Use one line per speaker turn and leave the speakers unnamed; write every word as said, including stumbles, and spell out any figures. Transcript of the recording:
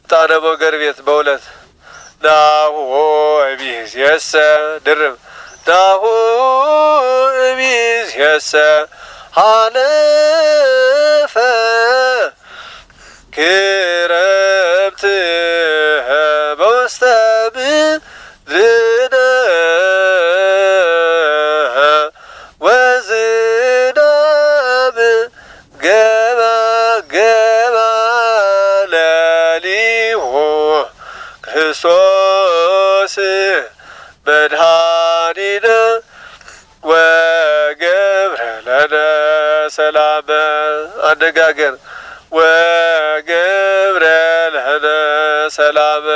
ጣነ ሞገር ቤት በሁለት ናሁ እምይእዜሰ ድርብ ናሁ እምይእዜሰ ሀለፈ ክረምት በውስተ ምድርነ ወዝናብ ገባ ገባ ለሊሁ ክርስቶስ መድኃኒነ ወገብረ ለነ ሰላመ አነጋገር ወገብረ ለነ ሰላመ